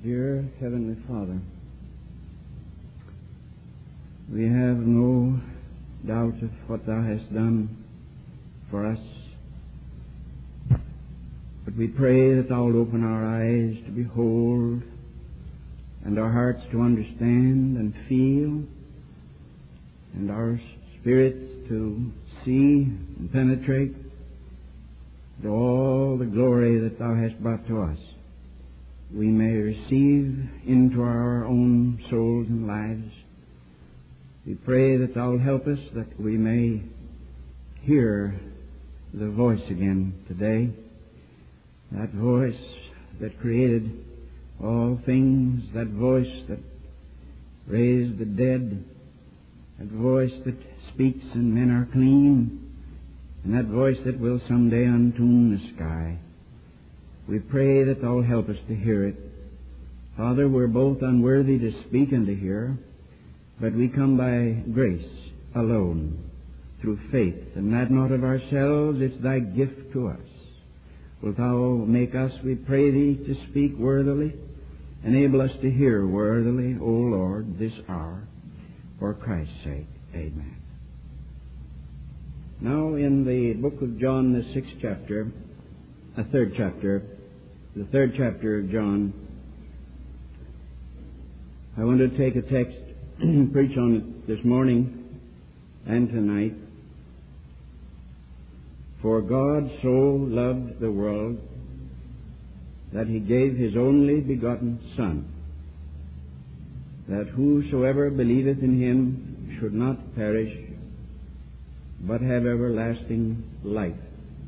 Dear Heavenly Father, we have no doubt of what Thou hast done for us, but we pray that Thou will open our eyes to behold and our hearts to understand and feel and our spirits to see and penetrate to all the glory that Thou hast brought to us. We may receive into our own souls and lives. We pray that Thou will help us that we may hear the voice again today, that voice that created all things, that voice that raised the dead, that voice that speaks and men are clean, and that voice that will someday untune the sky. We pray that Thou will help us to hear it. Father, we're both unworthy to speak and to hear, but we come by grace alone, through faith, and that not of ourselves, it's Thy gift to us. Wilt Thou make us, we pray Thee, to speak worthily, enable us to hear worthily, O Lord, this hour, for Christ's sake. Amen. Now in the book of John, the 6th chapter, the third chapter of John, I want to take a text, preach on it this morning and tonight. For God so loved the world that He gave His only begotten Son, that whosoever believeth in Him should not perish, but have everlasting life.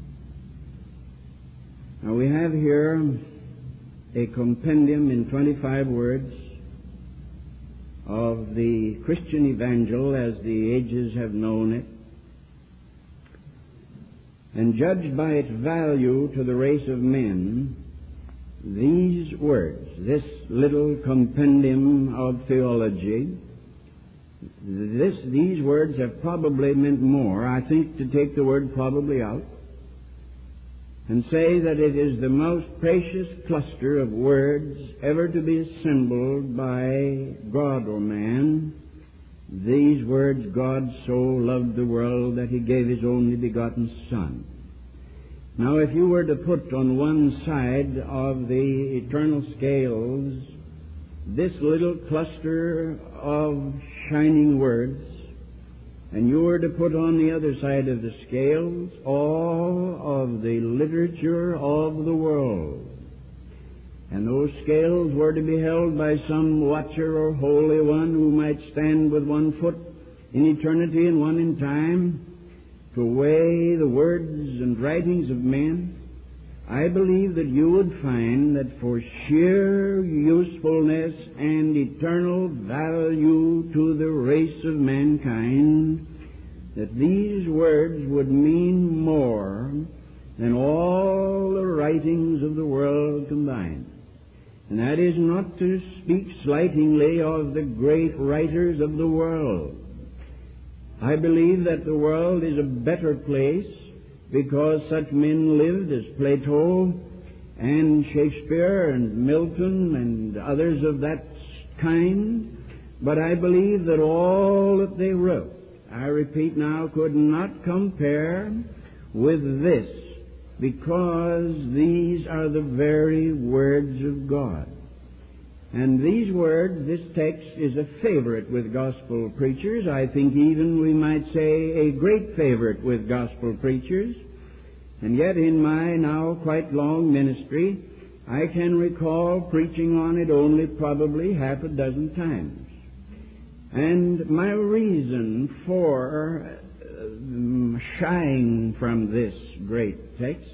Now we have here a compendium in 25 words of the Christian evangel as the ages have known it, and judged by its value to the race of men, these words, this little compendium of theology, these words have probably meant more, I think, to take the word probably out and say that it is the most precious cluster of words ever to be assembled by God or man. These words, God so loved the world that He gave His only begotten Son. Now, if you were to put on one side of the eternal scales this little cluster of shining words, and you were to put on the other side of the scales all of the literature of the world, and those scales were to be held by some watcher or holy one who might stand with one foot in eternity and one in time to weigh the words and writings of men, I believe that you would find that for sheer usefulness and eternal value to the race of mankind, that these words would mean more than all the writings of the world combined. And that is not to speak slightingly of the great writers of the world. I believe that the world is a better place because such men lived as Plato and Shakespeare and Milton and others of that kind. But I believe that all that they wrote, I repeat now, could not compare with this, because these are the very words of God. And these words, this text, is a favorite with gospel preachers. I think even we might say a great favorite with gospel preachers. And yet in my now quite long ministry, I can recall preaching on it only probably half a dozen times. And my reason for shying from this great text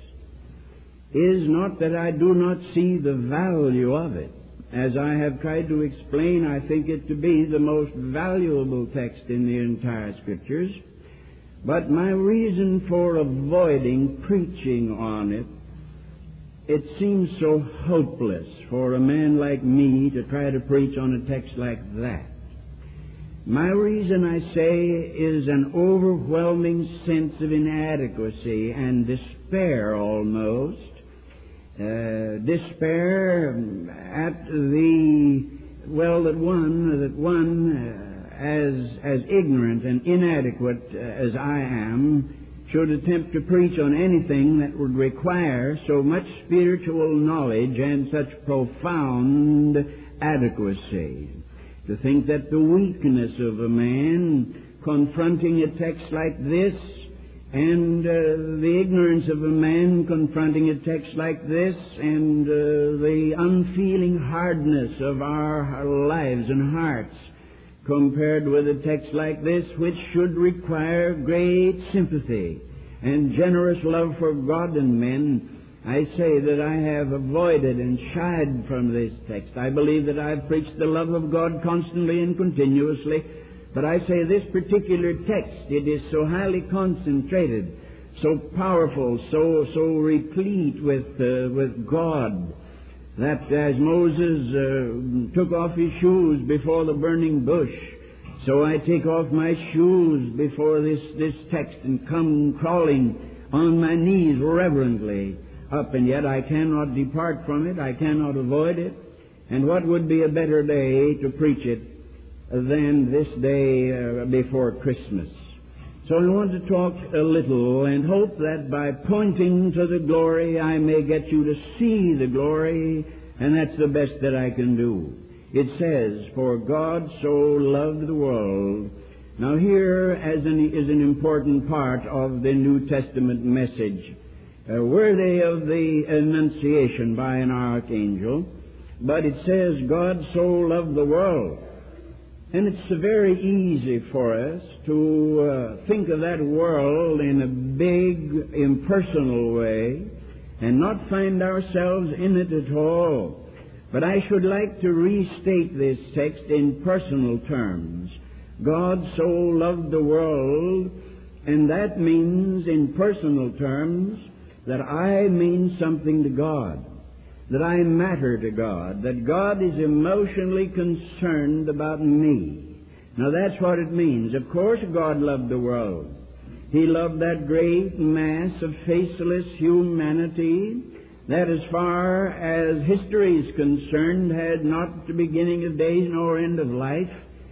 is not that I do not see the value of it. As I have tried to explain, I think it to be the most valuable text in the entire Scriptures. But my reason for avoiding preaching on it, it seems so hopeless for a man like me to try to preach on a text like that. My reason, I say, is an overwhelming sense of inadequacy and despair almost despair at that one as ignorant and inadequate as I am should attempt to preach on anything that would require so much spiritual knowledge and such profound adequacy. To think that the weakness of a man confronting a text like this and the ignorance of a man confronting a text like this and the unfeeling hardness of our lives and hearts compared with a text like this, which should require great sympathy and generous love for God and men, I say that I have avoided and shied from this text. I believe that I've preached the love of God constantly and continuously, but I say this particular text, it is so highly concentrated, so powerful, so replete with God, that as Moses took off his shoes before the burning bush, so I take off my shoes before this text and come crawling on my knees reverently up, and yet I cannot depart from it, I cannot avoid it. And what would be a better day to preach it than this day before Christmas? So I want to talk a little and hope that by pointing to the glory I may get you to see the glory, and that's the best that I can do. It says, "For God so loved the world." Now here is an important part of the New Testament message. Worthy of the Annunciation by an archangel, but it says, "God so loved the world." And it's very easy for us to think of that world in a big, impersonal way and not find ourselves in it at all. But I should like to restate this text in personal terms. God so loved the world, and that means in personal terms that I mean something to God, that I matter to God, that God is emotionally concerned about me. Now that's what it means. Of course God loved the world. He loved that great mass of faceless humanity that, as far as history is concerned, had not the beginning of days nor end of life.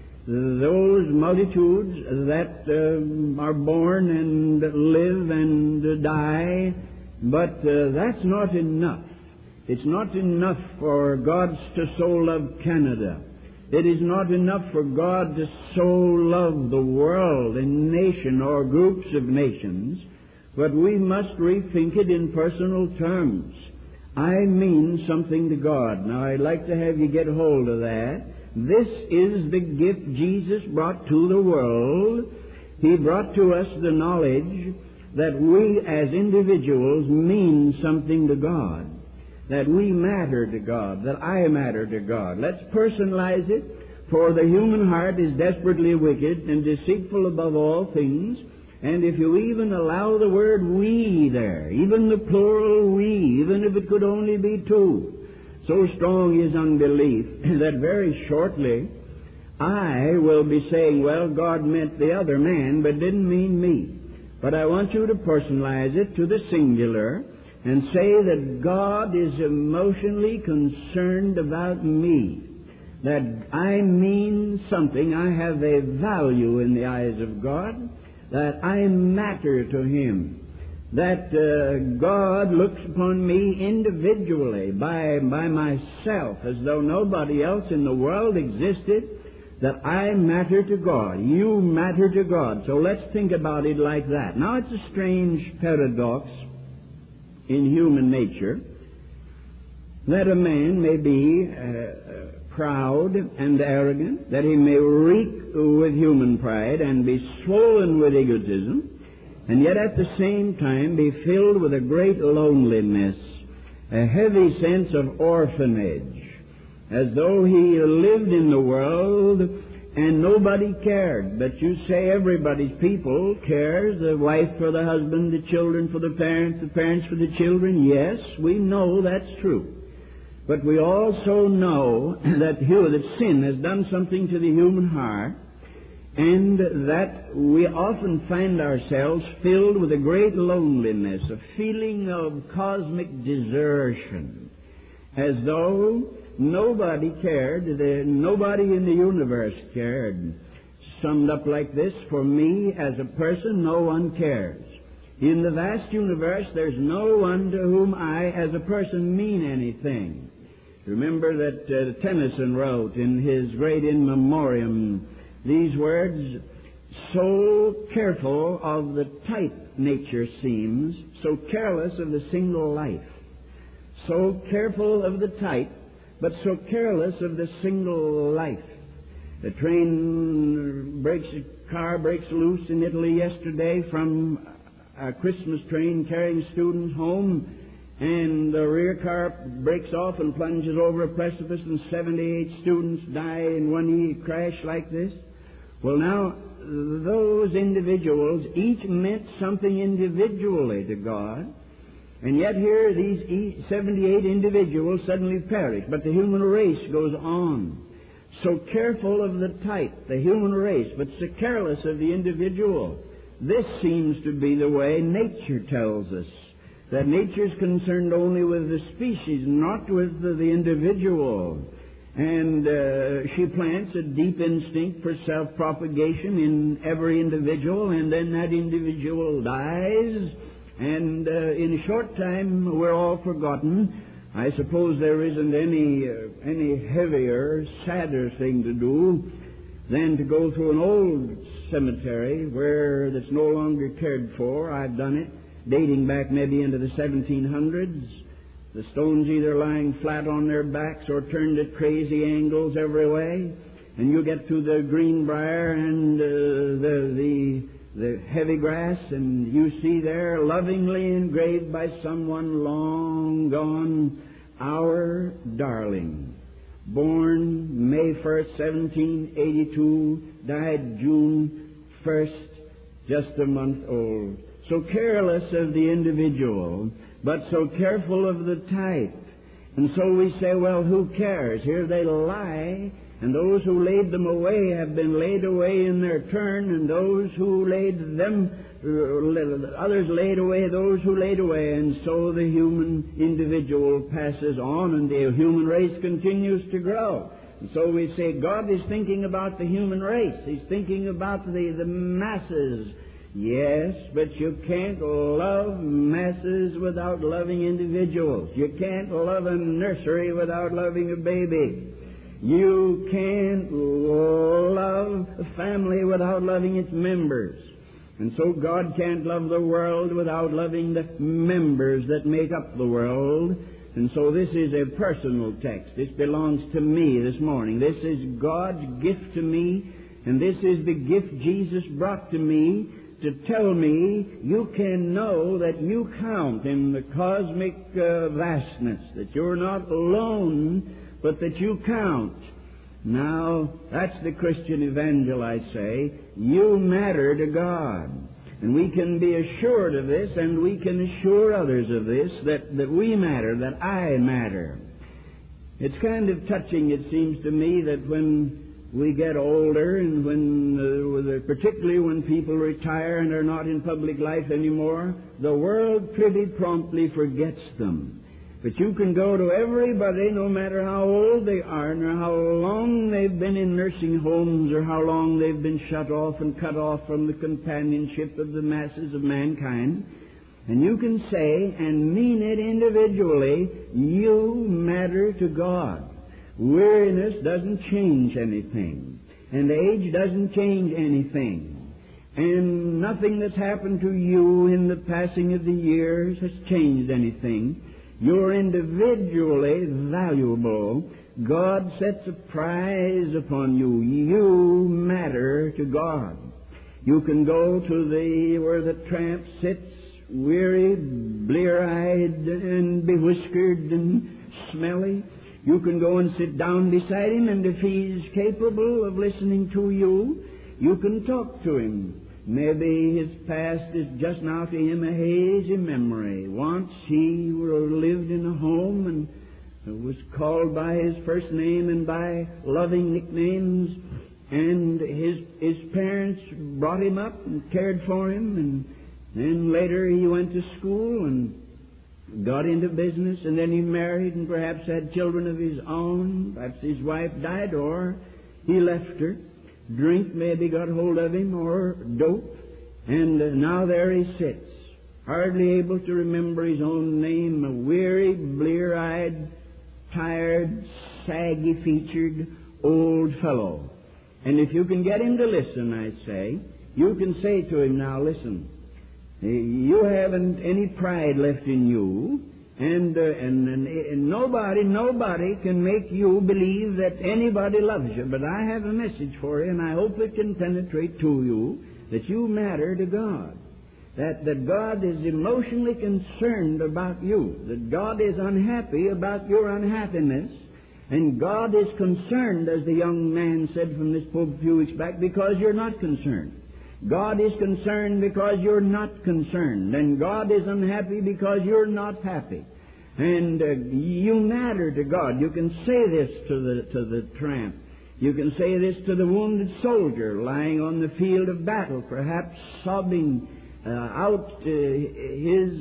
Those multitudes that are born and live and die, but that's not enough. It's not enough for God to so love Canada. It is not enough for God to so love the world, a nation or groups of nations, but we must rethink it in personal terms. I mean something to God. Now I'd like to have you get hold of that. This is the gift Jesus brought to the world. He brought to us the knowledge that we as individuals mean something to God, that we matter to God, that I matter to God. Let's personalize it, for the human heart is desperately wicked and deceitful above all things, and if you even allow the word we there, even the plural we, even if it could only be two, so strong is unbelief that very shortly I will be saying, well, God meant the other man, but didn't mean me. But I want you to personalize it to the singular and say that God is emotionally concerned about me, that I mean something, I have a value in the eyes of God, that I matter to Him, that God looks upon me individually, by myself, as though nobody else in the world existed, that I matter to God. You matter to God. So let's think about it like that. Now it's a strange paradox in human nature that a man may be proud and arrogant, that he may reek with human pride and be swollen with egotism, and yet at the same time be filled with a great loneliness, a heavy sense of orphanage, as though he lived in the world and nobody cared. But you say everybody's people cares, the wife for the husband, the children for the parents for the children. Yes, we know that's true. But we also know that sin has done something to the human heart, and that we often find ourselves filled with a great loneliness, a feeling of cosmic desertion, as though nobody cared, nobody in the universe cared. Summed up like this: for me as a person, no one cares. In the vast universe, there's no one to whom I as a person mean anything. Remember that Tennyson wrote in his great In Memoriam these words: so careful of the type nature seems, so careless of the single life. So careful of the type, but so careless of the single life. The car breaks loose in Italy yesterday from a Christmas train carrying students home, and the rear car breaks off and plunges over a precipice, and 78 students die in one crash like this. Well, now, those individuals each meant something individually to God, and yet here these 78 individuals suddenly perish, but the human race goes on. So careful of the type, the human race, but so careless of the individual. This seems to be the way nature tells us, that nature is concerned only with the species, not with the individual. And she plants a deep instinct for self-propagation in every individual, and then that individual dies, and in a short time we're all forgotten. I suppose there isn't any heavier, sadder thing to do than to go through an old cemetery where that's no longer cared for. I've done it, dating back maybe into the 1700s. The stones either lying flat on their backs or turned at crazy angles every way, and you get to the greenbrier and the heavy grass, and you see there, lovingly engraved by someone long gone, our darling, born May 1st, 1782, died June 1st, just a month old. So careless of the individual, but so careful of the type. And so we say, well, who cares? Here they lie, and those who laid them away have been laid away in their turn, and those who laid them, others laid away those who laid away, and so the human individual passes on, and the human race continues to grow. And so we say God is thinking about the human race. He's thinking about the masses. Yes, but you can't love masses without loving individuals. You can't love a nursery without loving a baby. You can't love a family without loving its members. And so God can't love the world without loving the members that make up the world. And so this is a personal text. This belongs to me this morning. This is God's gift to me, and this is the gift Jesus brought to me to tell me you can know that you count in the cosmic vastness, that you're not alone, but that you count. Now, that's the Christian evangel, I say. You matter to God. And we can be assured of this, and we can assure others of this, that we matter, that I matter. It's kind of touching, it seems to me, that when we get older, and particularly when people retire and are not in public life anymore, the world pretty promptly forgets them. But you can go to everybody, no matter how old they are, or how long they've been in nursing homes, or how long they've been shut off and cut off from the companionship of the masses of mankind, and you can say and mean it individually, you matter to God. Weariness doesn't change anything, and age doesn't change anything, and nothing that's happened to you in the passing of the years has changed anything. You're individually valuable. God sets a prize upon you. You matter to God. You can go to where the tramp sits, weary, blear-eyed, and bewhiskered and smelly. You can go and sit down beside him, and if he's capable of listening to you, you can talk to him. Maybe his past is just now to him a hazy memory. Once he lived in a home and was called by his first name and by loving nicknames, And his parents brought him up and cared for him, and then later he went to school and got into business, and then he married and perhaps had children of his own. Perhaps his wife died, or he left her. Drink maybe got hold of him, or dope. And now there he sits, hardly able to remember his own name, a weary, blear-eyed, tired, saggy-featured old fellow. And if you can get him to listen, I say, you can say to him, now listen, you haven't any pride left in you, and nobody can make you believe that anybody loves you. But I have a message for you, and I hope it can penetrate to you, that you matter to God. That God is emotionally concerned about you, that God is unhappy about your unhappiness, and God is concerned, as the young man said from this pulpit a few weeks back, because you're not concerned. God is concerned because you're not concerned, and God is unhappy because you're not happy. And you matter to God. You can say this to the tramp. You can say this to the wounded soldier lying on the field of battle, perhaps sobbing out his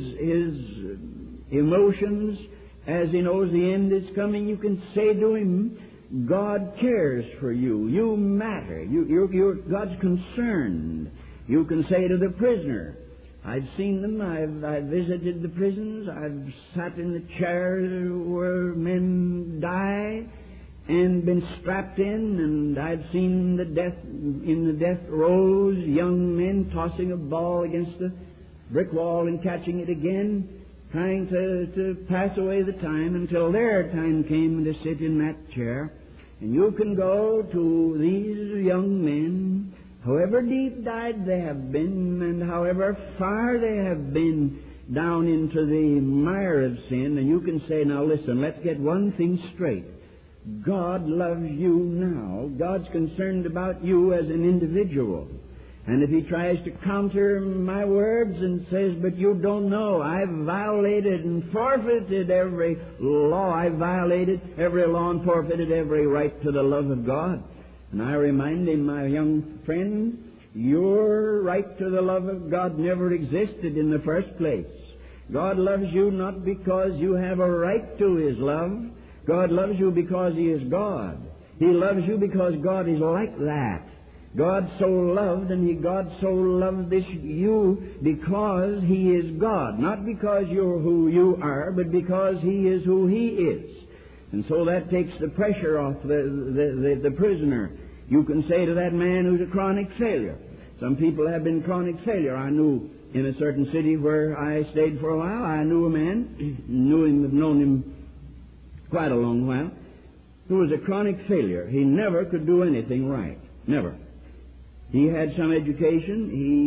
emotions as he knows the end is coming. You can say to him, God cares for you. You matter. God's concerned. You can say to the prisoner, I've seen them. I've visited the prisons. I've sat in the chairs where men die and been strapped in, and I've seen in the death rows, young men tossing a ball against the brick wall and catching it again, trying to pass away the time until their time came to sit in that chair. And you can go to these young men, however deep dyed they have been, and however far they have been down into the mire of sin, and you can say, now listen, let's get one thing straight. God loves you now. God's concerned about you as an individual. And if he tries to counter my words and says, but you don't know, I've violated and forfeited every law. I've violated every law and forfeited every right to the love of God. And I remind him, my young friend, your right to the love of God never existed in the first place. God loves you not because you have a right to his love. God loves you because he is God. He loves you because God is like that. God so loved, and God so loved you because he is God. Not because you're who you are, but because he is who he is. And so that takes the pressure off the prisoner. You can say to that man who's a chronic failure. Some people have been chronic failure. I knew in a certain city where I stayed for a while, I knew a man, known him quite a long while, who was a chronic failure. He never could do anything right. Never. He had some education.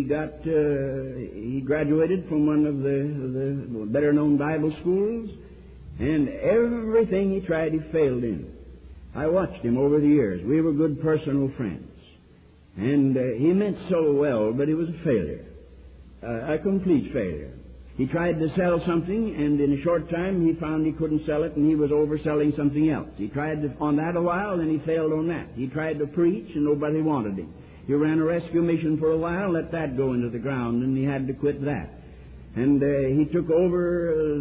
He graduated from one of the better-known Bible schools, and everything he tried, he failed in. I watched him over the years. We were good personal friends. And he meant so well, but he was a failure, a complete failure. He tried to sell something, and in a short time he found he couldn't sell it, and he was overselling something else. He tried on that a while, and he failed on that. He tried to preach, and nobody wanted him. He ran a rescue mission for a while, let that go into the ground, and he had to quit that. And he took over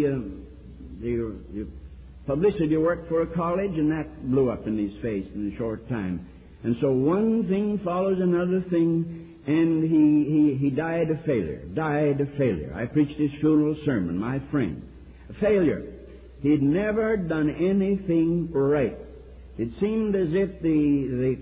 the publicity work for a college, and that blew up in his face in a short time. And so one thing follows another thing, and he died a failure. I preached his funeral sermon, my friend. A failure. He'd never done anything right. It seemed as if the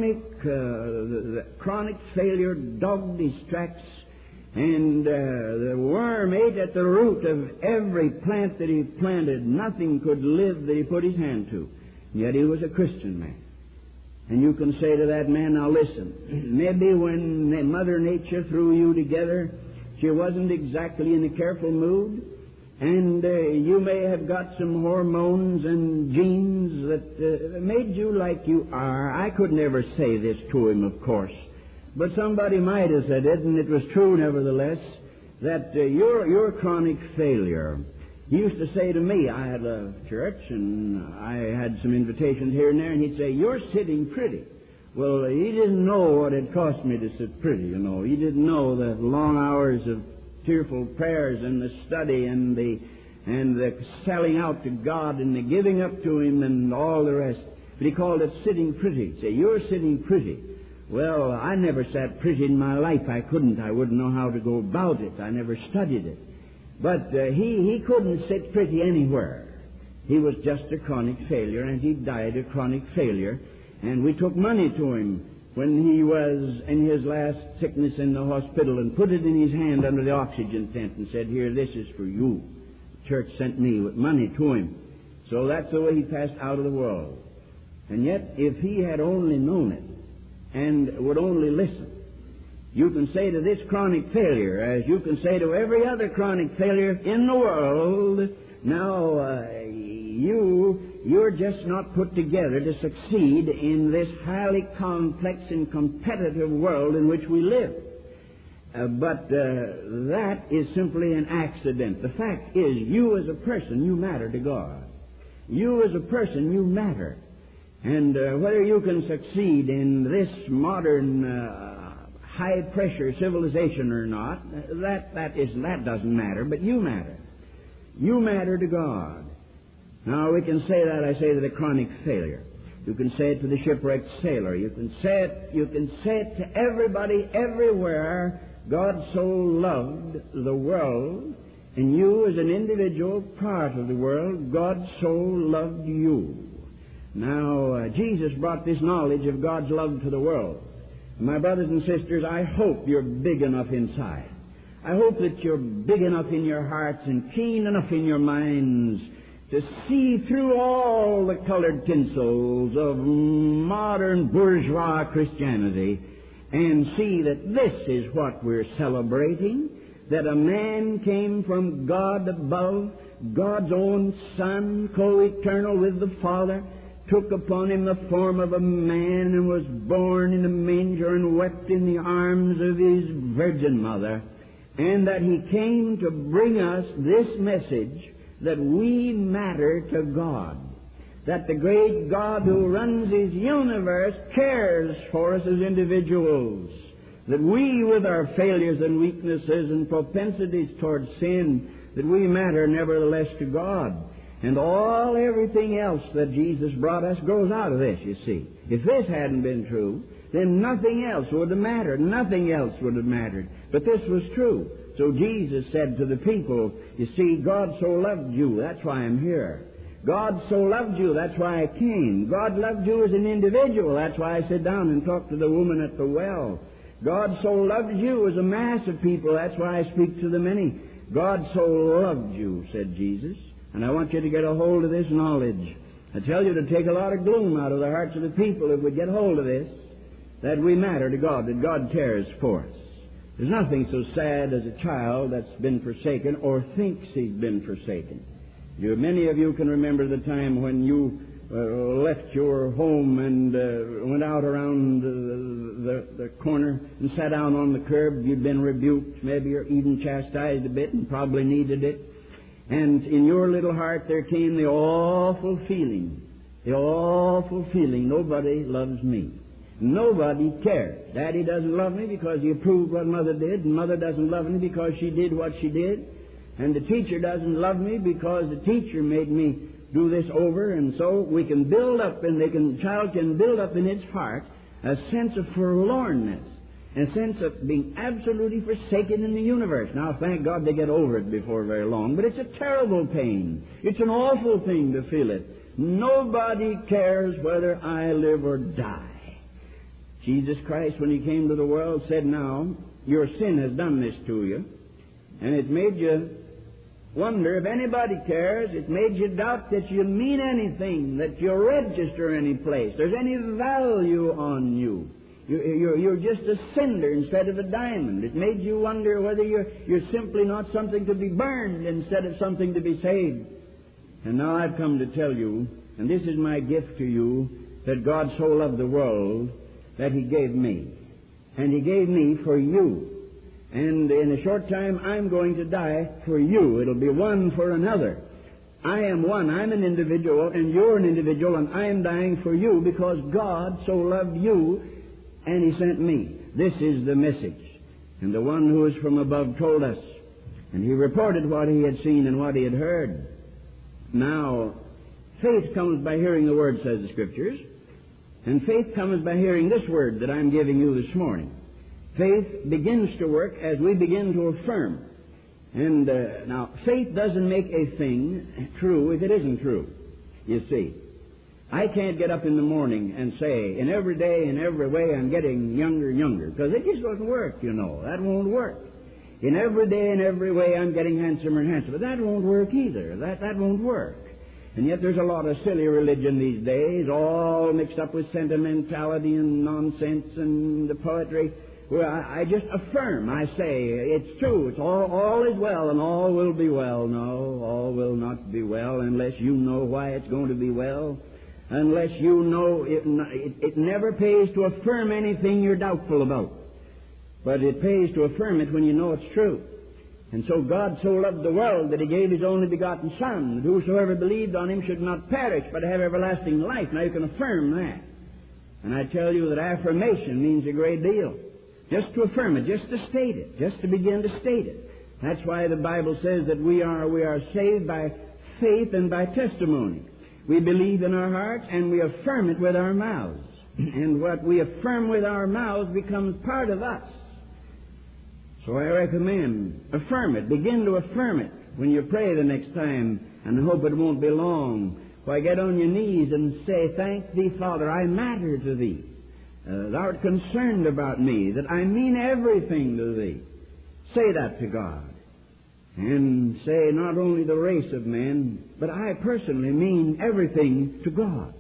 chronic failure dogged his tracks, and the worm ate at the root of every plant that he planted. Nothing could live that he put his hand to. And yet he was a Christian man. And you can say to that man, now listen, maybe when Mother Nature threw you together, she wasn't exactly in a careful mood, and you may have got some hormones and genes that made you like you are. I could never say this to him, of course, but somebody might have said it, and it was true nevertheless, that you're a chronic failure. He used to say to me, I had a church, and I had some invitations here and there, and he'd say, you're sitting pretty. Well, he didn't know what it cost me to sit pretty, you know. He didn't know the long hours of tearful prayers and the study and the selling out to God and the giving up to Him and all the rest. But he called it sitting pretty. Say, you're sitting pretty. Well, I never sat pretty in my life. I couldn't. I wouldn't know how to go about it. I never studied it. But he couldn't sit pretty anywhere. He was just a chronic failure, and he died a chronic failure. And we took money to him when he was in his last sickness in the hospital and put it in his hand under the oxygen tent and said, here, this is for you. The church sent me with money to him. So that's the way he passed out of the world. And yet, if he had only known it and would only listen, you can say to this chronic failure, as you can say to every other chronic failure in the world, now, you're just not put together to succeed in this highly complex and competitive world in which we live. But that is simply an accident. The fact is, you as a person, you matter to God. You as a person, you matter. And whether you can succeed in this modern high-pressure civilization or not, that doesn't matter, but you matter. You matter to God. Now, we can say that, I say, to the chronic failure. You can say it to the shipwrecked sailor. You can say it to everybody, everywhere. God so loved the world, and you as an individual part of the world, God so loved you. Now, Jesus brought this knowledge of God's love to the world. My brothers and sisters, I hope you're big enough inside. I hope that you're big enough in your hearts and keen enough in your minds to see through all the colored tinsels of modern bourgeois Christianity and see that this is what we're celebrating, that a man came from God above, God's own Son, co-eternal with the Father, took upon him the form of a man and was born in a manger and wept in the arms of his virgin mother, and that he came to bring us this message that we matter to God, that the great God who runs His universe cares for us as individuals, that we, with our failures and weaknesses and propensities towards sin, that we matter nevertheless to God. And everything else that Jesus brought us goes out of this, you see. If this hadn't been true, then nothing else would have mattered. Nothing else would have mattered. But this was true. So Jesus said to the people, you see, God so loved you, that's why I'm here. God so loved you, that's why I came. God loved you as an individual, that's why I sit down and talk to the woman at the well. God so loved you as a mass of people, that's why I speak to the many. God so loved you, said Jesus. And I want you to get a hold of this knowledge. I tell you to take a lot of gloom out of the hearts of the people if we get hold of this, that we matter to God, that God cares for us. There's nothing so sad as a child that's been forsaken or thinks he's been forsaken. Many of you can remember the time when you left your home and went out around the corner and sat down on the curb. You'd been rebuked, maybe you're even chastised a bit and probably needed it. And in your little heart there came the awful feeling, nobody loves me. Nobody cares. Daddy doesn't love me because he approved what Mother did, and Mother doesn't love me because she did what she did, and the teacher doesn't love me because the teacher made me do this over. And so we can build up, and the child can build up in its heart a sense of forlornness, a sense of being absolutely forsaken in the universe. Now, thank God they get over it before very long, but it's a terrible pain. It's an awful thing to feel it. Nobody cares whether I live or die. Jesus Christ, when He came to the world, said, now, your sin has done this to you, and it made you wonder if anybody cares. It made you doubt that you mean anything, that you register any place, there's any value on you. You're just a cinder instead of a diamond. It made you wonder whether you're simply not something to be burned instead of something to be saved. And now I've come to tell you, and this is my gift to you, that God so loved the world that He gave me. And He gave me for you. And in a short time I'm going to die for you. It'll be one for another. I am one. I'm an individual, and you're an individual, and I am dying for you because God so loved you, and He sent me. This is the message. And the one who is from above told us, and He reported what He had seen and what He had heard. Now, faith comes by hearing the Word, says the Scriptures, and faith comes by hearing this Word that I'm giving you this morning. Faith begins to work as we begin to affirm. And now, faith doesn't make a thing true if it isn't true, you see. I can't get up in the morning and say, in every day, in every way, I'm getting younger and younger, because it just doesn't work, you know. That won't work. In every day, in every way, I'm getting handsomer and handsomer. That won't work either. That won't work. And yet there's a lot of silly religion these days, all mixed up with sentimentality and nonsense and the poetry. Well, I just affirm. I say, it's true. It's all is well and all will be well. No, all will not be well unless you know why it's going to be well. Unless you know it never pays to affirm anything you're doubtful about. But it pays to affirm it when you know it's true. And so God so loved the world that He gave His only begotten Son, that whosoever believed on Him should not perish, but have everlasting life. Now you can affirm that. And I tell you that affirmation means a great deal. Just to affirm it, just to state it, just to begin to state it. That's why the Bible says that we are saved by faith and by testimony. We believe in our hearts and we affirm it with our mouths. And what we affirm with our mouths becomes part of us. So I recommend, affirm it. Begin to affirm it when you pray the next time, and hope it won't be long. Why, get on your knees and say, thank Thee, Father, I matter to Thee. Thou art concerned about me, that I mean everything to Thee. Say that to God. And say not only the race of men, but I personally mean everything to God.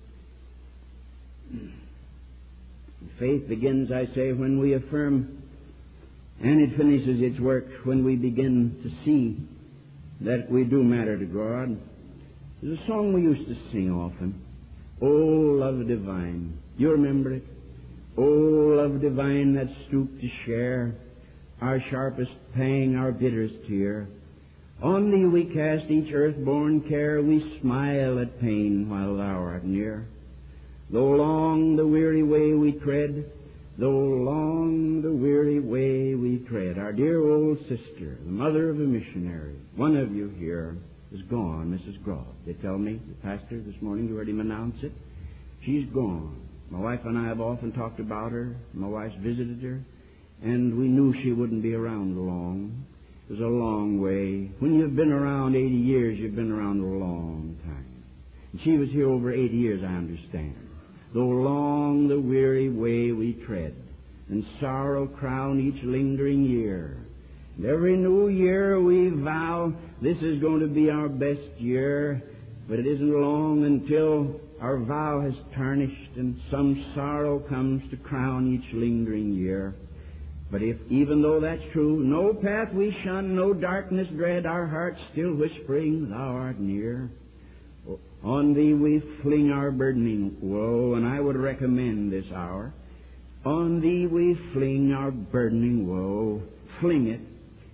Faith begins, I say, when we affirm, and it finishes its work when we begin to see that we do matter to God. There's a song we used to sing often. Oh, love divine. You remember it? Oh, love divine that stooped to share our sharpest pang, our bitterest tear. On Thee we cast each earth-born care. We smile at pain while Thou art near. Though long the weary way we tread, though long the weary way we tread. Our dear old sister, the mother of a missionary, one of you here, is gone, Mrs. Groff. They tell me, the pastor this morning, you heard him announce it. She's gone. My wife and I have often talked about her. My wife's visited her, and we knew she wouldn't be around long. It was a long way. When you've been around 80 years, you've been around a long time. And she was here over 80 years, I understand. Though long the weary way we tread, and sorrow crown each lingering year, and every new year we vow this is going to be our best year, but it isn't long until our vow has tarnished and some sorrow comes to crown each lingering year. But if, even though that's true, no path we shun, no darkness dread, our hearts still whispering, Thou art near. On Thee we fling our burdening woe, and I would recommend this hour. On Thee we fling our burdening woe. Fling it.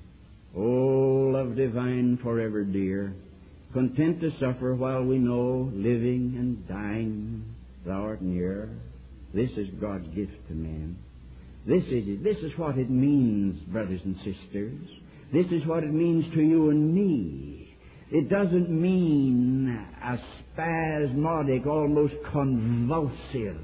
O love divine, forever dear, content to suffer while we know, living and dying, Thou art near. This is God's gift to man. This is it. This is what it means, brothers and sisters. This is what it means to you and me. It doesn't mean a spasmodic, almost convulsive,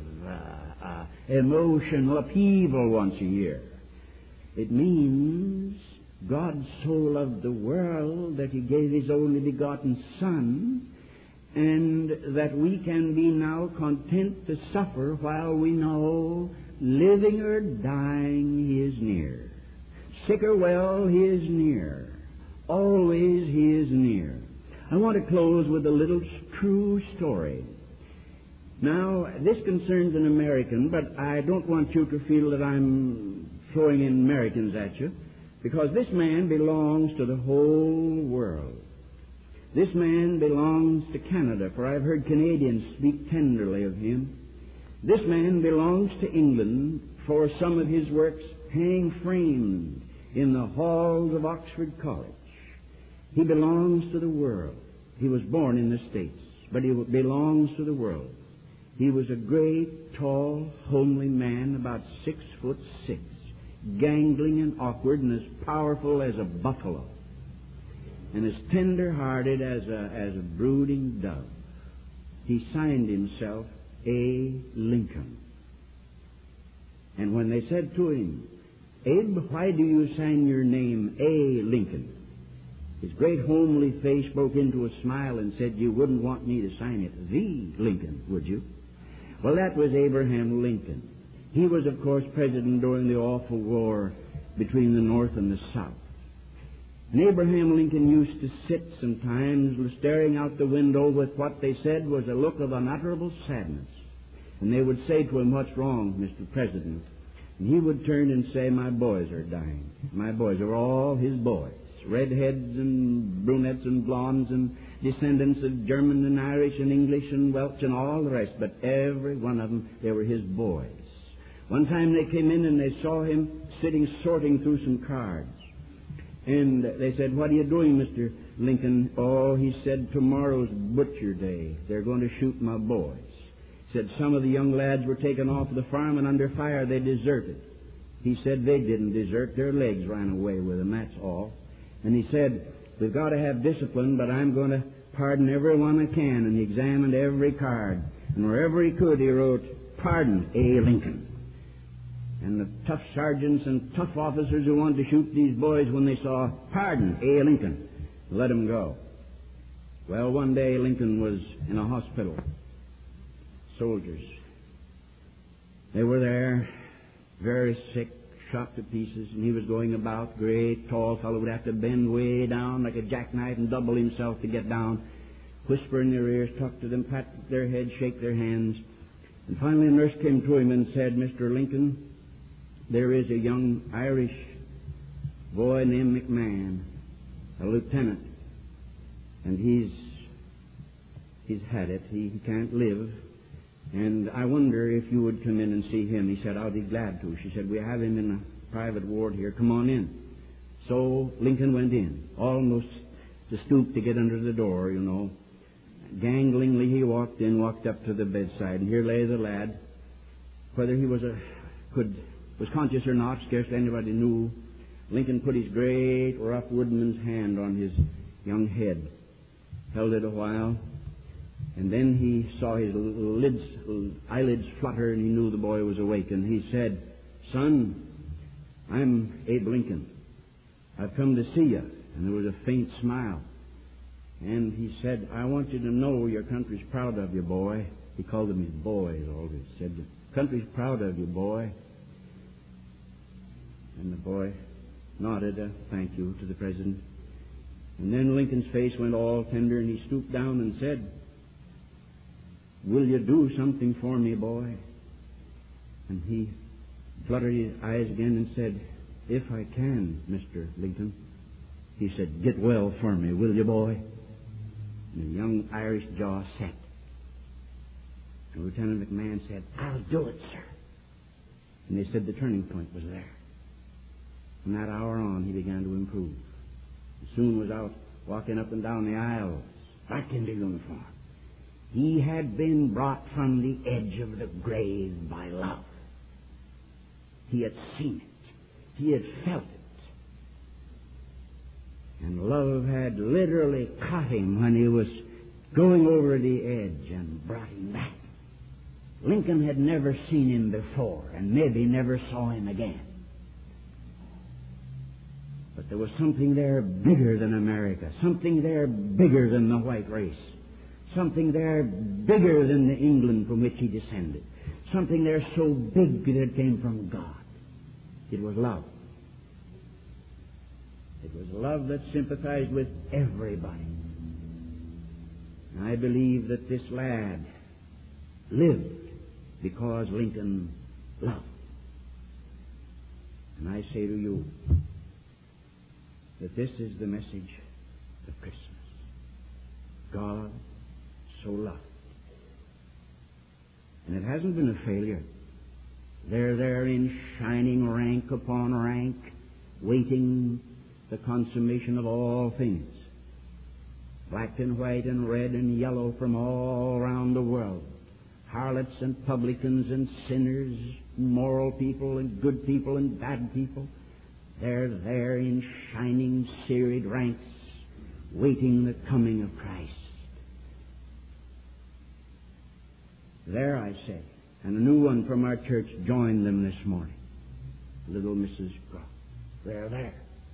emotional upheaval once a year. It means God so loved the world that He gave His only begotten Son, and that we can be now content to suffer while we know, living or dying, He is near. Sick or well, He is near. Always He is near. I want to close with a little true story. Now, this concerns an American, but I don't want you to feel that I'm throwing in Americans at you, because this man belongs to the whole world. This man belongs to Canada, for I've heard Canadians speak tenderly of him. This man belongs to England, for some of his works hang framed in the halls of Oxford College. He belongs to the world. He was born in the States, but he belongs to the world. He was a great, tall, homely man, about 6'6", gangling and awkward and as powerful as a buffalo, and as tender-hearted as a brooding dove. He signed himself A. Lincoln. And when they said to him, "Abe, why do you sign your name A. Lincoln?" his great homely face broke into a smile and said, "You wouldn't want me to sign it V. Lincoln, would you?" Well, that was Abraham Lincoln. He was, of course, president during the awful war between the North and the South. And Abraham Lincoln used to sit sometimes staring out the window with what they said was a look of unutterable sadness. And they would say to him, "What's wrong, Mr. President?" And he would turn and say, "My boys are dying." My boys are all his boys, redheads and brunettes and blondes and descendants of German and Irish and English and Welsh and all the rest, but every one of them, they were his boys. One time they came in and they saw him sitting sorting through some cards. And they said, "What are you doing, Mr. Lincoln?" "Oh," he said, "tomorrow's butcher day. They're going to shoot my boys." He said, "Some of the young lads were taken off the farm and under fire they deserted." He said, "They didn't desert. Their legs ran away with them, that's all." And he said, "We've got to have discipline, but I'm going to pardon everyone I can." And he examined every card. And wherever he could, he wrote, "Pardon A. Lincoln." And the tough sergeants and tough officers who wanted to shoot these boys, when they saw "Pardon A. Lincoln," let him go. Well, one day Lincoln was in a hospital. Soldiers. They were there, very sick, shot to pieces, and he was going about. Great, tall fellow, would have to bend way down like a jackknife and double himself to get down. Whisper in their ears, talk to them, pat their heads, shake their hands. And finally a nurse came to him and said, "Mr. Lincoln, there is a young Irish boy named McMahon, a lieutenant, and he's had it. He can't live. And I wonder if you would come in and see him." He said, "I'll be glad to." She said, "We have him in a private ward here. Come on in." So Lincoln went in, almost to stoop to get under the door, you know. Ganglingly he walked in, walked up to the bedside, and here lay the lad. Whether he was conscious or not, scarcely anybody knew. Lincoln put his great, rough woodman's hand on his young head, held it a while, and then he saw his eyelids flutter, and he knew the boy was awake. And he said, "Son, I'm Abe Lincoln. I've come to see you." And there was a faint smile. And he said, "I want you to know your country's proud of you, boy." He called them his boys always. He said, "The country's proud of you, boy." And the boy nodded a thank you to the President. And then Lincoln's face went all tender, and he stooped down and said, "Will you do something for me, boy?" And he fluttered his eyes again and said, "If I can, Mr. Lincoln." He said, "Get well for me, will you, boy?" And the young Irish jaw set. And Lieutenant McMahon said, "I'll do it, sir." And they said the turning point was there. From that hour on, he began to improve. He soon was out walking up and down the aisles, back into uniform. He had been brought from the edge of the grave by love. He had seen it. He had felt it. And love had literally caught him when he was going over the edge and brought him back. Lincoln had never seen him before, and maybe never saw him again. But there was something there bigger than America, something there bigger than the white race, something there bigger than the England from which he descended, something there so big that it came from God. It was love. It was love that sympathized with everybody. And I believe that this lad lived because Lincoln loved. And I say to you that this is the message of Christmas. God so loved. And it hasn't been a failure. They're there in shining rank upon rank, waiting the consummation of all things. black and white and red and yellow from all around the world, harlots and publicans and sinners, moral people and good people and bad people. They're there in shining, serried ranks, waiting the coming of Christ. There, I say, and a new one from our church joined them this morning. Little Mrs. Groff. They're there,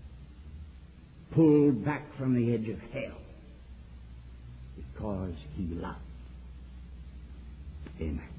pulled back from the edge of hell because he loved. Amen.